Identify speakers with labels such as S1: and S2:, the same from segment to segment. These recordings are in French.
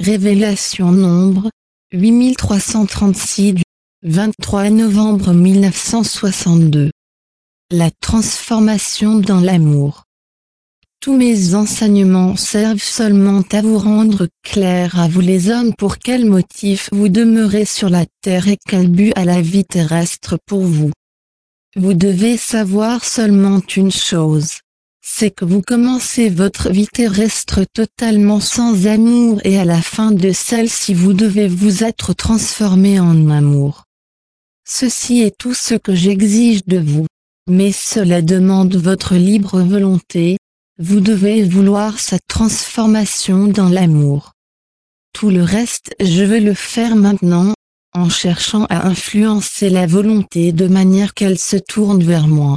S1: Révélation Nombre, 8336 du 23 novembre 1962. La transformation dans l'amour. Tous mes enseignements servent seulement à vous rendre clair à vous les hommes pour quel motif vous demeurez sur la terre et quel but a la vie terrestre pour vous. Vous devez savoir seulement une chose. C'est que vous commencez votre vie terrestre totalement sans amour et à la fin de celle-ci vous devez vous être transformé en amour. Ceci est tout ce que j'exige de vous. Mais cela demande votre libre volonté, vous devez vouloir cette transformation dans l'amour. Tout le reste je vais le faire maintenant, en cherchant à influencer la volonté de manière qu'elle se tourne vers moi.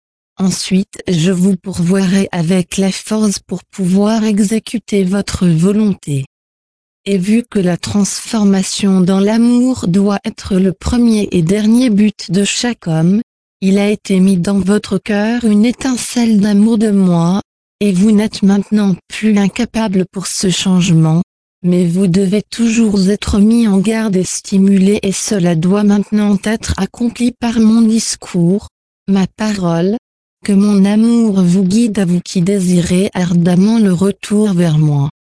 S1: Ensuite je vous pourvoirai avec la force pour pouvoir exécuter votre volonté. Et vu que la transformation dans l'amour doit être le premier et dernier but de chaque homme, il a été mis dans votre cœur une étincelle d'amour de moi, et vous n'êtes maintenant plus incapable pour ce changement, mais vous devez toujours être mis en garde et stimulé et cela doit maintenant être accompli par mon discours, ma parole, que mon amour vous guide à vous qui désirez ardemment le retour vers moi.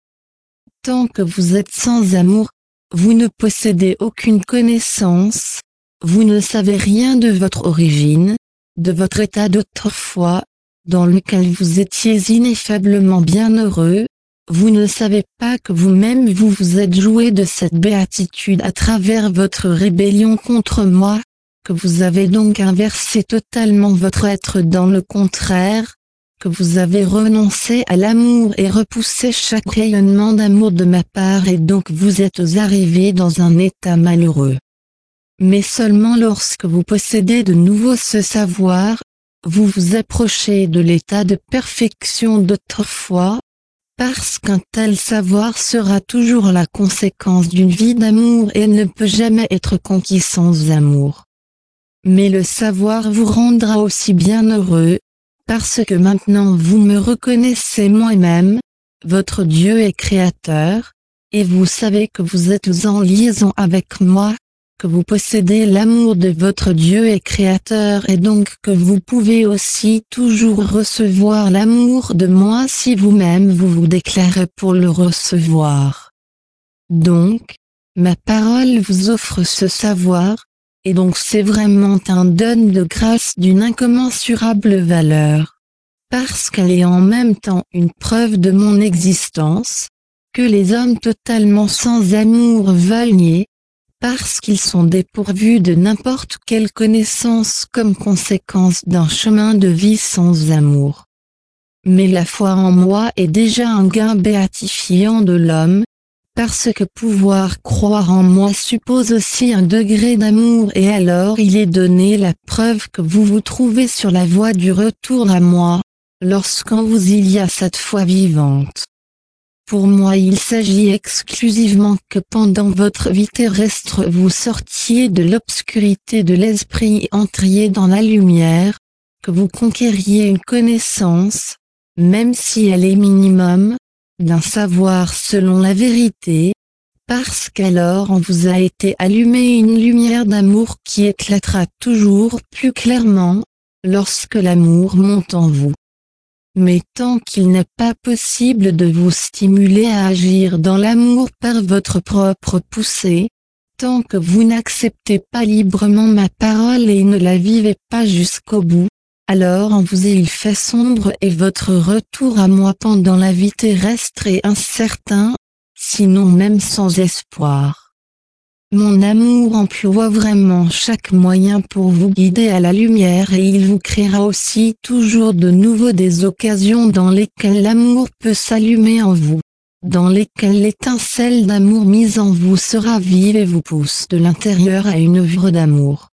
S1: Tant que vous êtes sans amour, vous ne possédez aucune connaissance, vous ne savez rien de votre origine, de votre état d'autrefois, dans lequel vous étiez ineffablement bienheureux, vous ne savez pas que vous-même vous vous êtes joué de cette béatitude à travers votre rébellion contre moi, que vous avez donc inversé totalement votre être dans le contraire, que vous avez renoncé à l'amour et repoussé chaque rayonnement d'amour de ma part et donc vous êtes arrivé dans un état malheureux. Mais seulement lorsque vous possédez de nouveau ce savoir, vous vous approchez de l'état de perfection d'autrefois, parce qu'un tel savoir sera toujours la conséquence d'une vie d'amour et ne peut jamais être conquis sans amour. Mais le savoir vous rendra aussi bienheureux, parce que maintenant vous me reconnaissez moi-même, votre Dieu et Créateur, et vous savez que vous êtes en liaison avec moi, que vous possédez l'amour de votre Dieu et Créateur et donc que vous pouvez aussi toujours recevoir l'amour de moi si vous-même vous vous déclarez pour le recevoir. Donc, ma parole vous offre ce savoir, et donc c'est vraiment un don de grâce d'une incommensurable valeur, parce qu'elle est en même temps une preuve de mon existence, que les hommes totalement sans amour veulent nier, parce qu'ils sont dépourvus de n'importe quelle connaissance comme conséquence d'un chemin de vie sans amour. Mais la foi en moi est déjà un gain béatifiant de l'homme, parce que pouvoir croire en moi suppose aussi un degré d'amour et alors il est donné la preuve que vous vous trouvez sur la voie du retour à moi, lorsqu'en vous il y a cette foi vivante. Pour moi il s'agit exclusivement que pendant votre vie terrestre vous sortiez de l'obscurité de l'esprit et entriez dans la lumière, que vous conquériez une connaissance, même si elle est minimum, d'un savoir selon la vérité, parce qu'alors on vous a été allumé une lumière d'amour qui éclatera toujours plus clairement, lorsque l'amour monte en vous. Mais tant qu'il n'est pas possible de vous stimuler à agir dans l'amour par votre propre poussée, tant que vous n'acceptez pas librement ma parole et ne la vivez pas jusqu'au bout, alors en vous il fait sombre et votre retour à moi pendant la vie terrestre est incertain, sinon même sans espoir. Mon amour emploie vraiment chaque moyen pour vous guider à la lumière et il vous créera aussi toujours de nouveau des occasions dans lesquelles l'amour peut s'allumer en vous, dans lesquelles l'étincelle d'amour mise en vous sera vive et vous pousse de l'intérieur à une œuvre d'amour.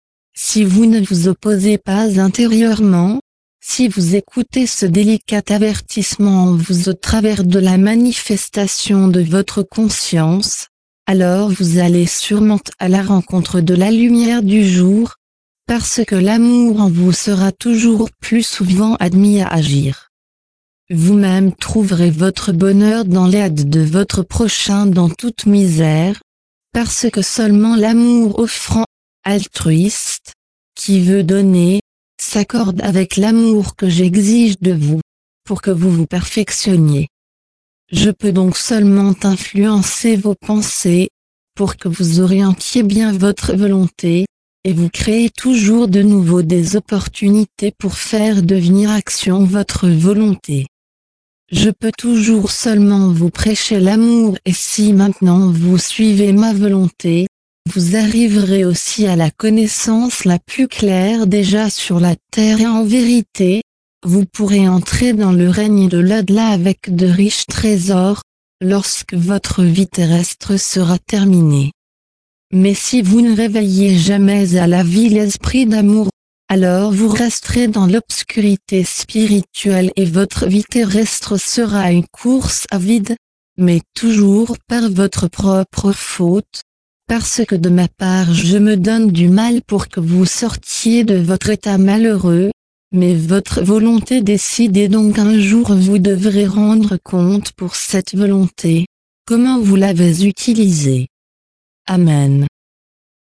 S1: Si vous ne vous opposez pas intérieurement, si vous écoutez ce délicat avertissement en vous au travers de la manifestation de votre conscience, alors vous allez sûrement à la rencontre de la lumière du jour, parce que l'amour en vous sera toujours plus souvent admis à agir. Vous-même trouverez votre bonheur dans l'aide de votre prochain dans toute misère, parce que seulement l'amour offrant, altruiste, qui veut donner, s'accorde avec l'amour que j'exige de vous, pour que vous vous perfectionniez. Je peux donc seulement influencer vos pensées, pour que vous orientiez bien votre volonté, et vous créez toujours de nouveau des opportunités pour faire devenir action votre volonté. Je peux toujours seulement vous prêcher l'amour et si maintenant vous suivez ma volonté, vous arriverez aussi à la connaissance la plus claire déjà sur la terre et en vérité, vous pourrez entrer dans le règne de l'au-delà avec de riches trésors, lorsque votre vie terrestre sera terminée. Mais si vous ne réveillez jamais à la vie l'esprit d'amour, alors vous resterez dans l'obscurité spirituelle et votre vie terrestre sera une course à vide, mais toujours par votre propre faute, parce que de ma part je me donne du mal pour que vous sortiez de votre état malheureux, mais votre volonté décide et donc un jour vous devrez rendre compte pour cette volonté, comment vous l'avez utilisée. Amen.